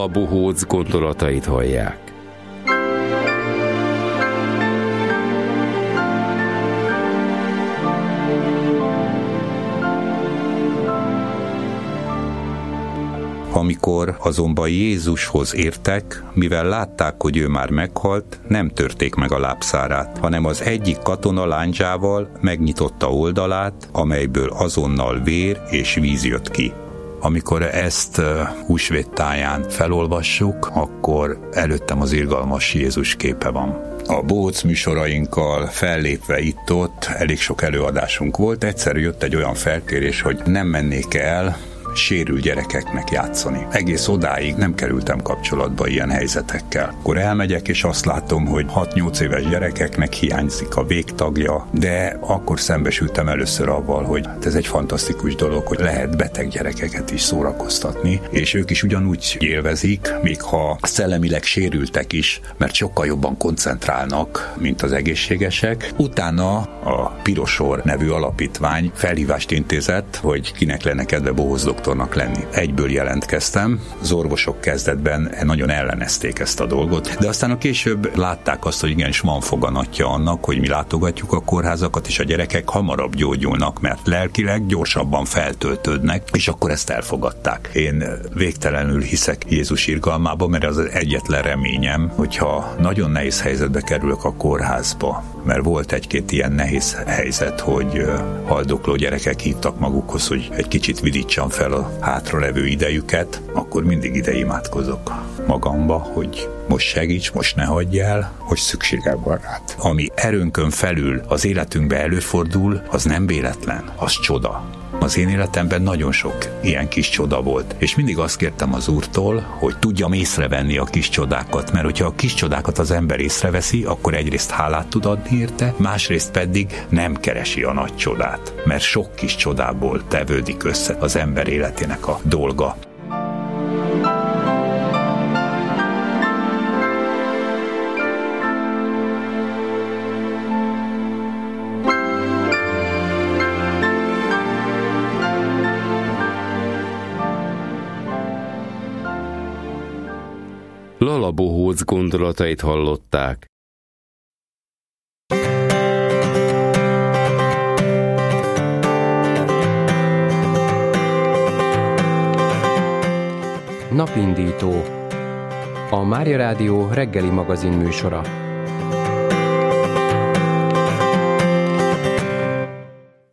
Lalla Bohóc gondolatait hallják. Amikor azonban Jézushoz értek, mivel látták, hogy ő már meghalt, nem törték meg a lábszárát, hanem az egyik katona lándzsával megnyitotta oldalát, amelyből azonnal vér és víz jött ki. Amikor ezt húsvét táján felolvassuk, akkor előttem az irgalmas Jézus képe van. A Bohóc műsorainkkal fellépve itt-ott elég sok előadásunk volt, egyszer jött egy olyan felkérés, hogy nem mennék el sérült gyerekeknek játszani. Egész odáig nem kerültem kapcsolatba ilyen helyzetekkel. Akkor elmegyek, és azt látom, hogy 6-8 éves gyerekeknek hiányzik a végtagja, de akkor szembesültem először avval, hogy ez egy fantasztikus dolog, hogy lehet beteg gyerekeket is szórakoztatni, és ők is ugyanúgy élvezik, még ha szellemileg sérültek is, mert sokkal jobban koncentrálnak, mint az egészségesek. Utána a Pirosor nevű alapítvány felhívást intézett, hogy kinek lenne kedve Bohóc doktornak lenni. Egyből jelentkeztem, az orvosok kezdetben nagyon ellenezték ezt a dolgot, de aztán a később látták azt, hogy igenis van foganatja annak, hogy mi látogatjuk a kórházakat, és a gyerekek hamarabb gyógyulnak, mert lelkileg gyorsabban feltöltődnek, és akkor ezt elfogadták. Én végtelenül hiszek Jézus irgalmába, mert az egyetlen reményem, hogyha nagyon nehéz helyzetbe kerülök a kórházba, mert volt egy-két ilyen nehéz helyzet, hogy haldokló gyerekek hívtak magukhoz, hogy egy kicsit vidítsam fel a hátralevő idejüket, akkor mindig ide imádkozok magamba, hogy most segíts, most ne hagyj el, hogy szükségem van rád. Ami erőnkön felül az életünkbe előfordul, az nem véletlen, az csoda. Az én életemben nagyon sok ilyen kis csoda volt, és mindig azt kértem az Úrtól, hogy tudjam észrevenni a kis csodákat, mert hogyha a kis csodákat az ember észreveszi, akkor egyrészt hálát tud adni érte, másrészt pedig nem keresi a nagy csodát, mert sok kis csodából tevődik össze az ember életének a dolga. Lalla Bohóc gondolatait hallották. Napindító. A Mária Rádió reggeli magazin műsora.